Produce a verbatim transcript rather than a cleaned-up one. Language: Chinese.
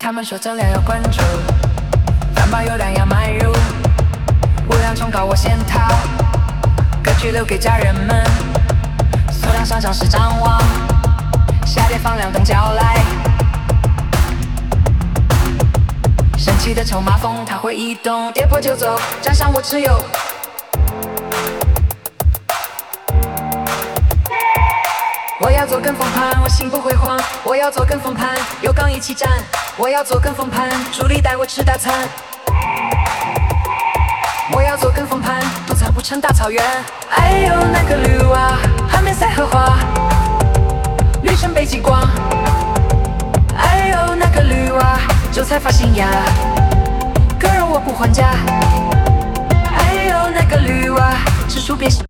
他们说正量要关注，饭饱有量要买入，无量冲高我先逃，歌曲留给家人们，缩量上涨是展望，下跌放亮灯叫来，神奇的筹码风它会移动，跌破就走，站上我持有。我要做跟风盘，我心不会慌。我要做跟风盘，有杠一起站。我要做跟风盘，助理带我吃大餐。我要做跟风盘，独餐不成大草原。哎呦那个绿娃，海面赛荷花，绿城北极光。哎呦那个绿娃，韭菜发新芽，割肉我不还价。哎呦那个绿娃，吃薯别。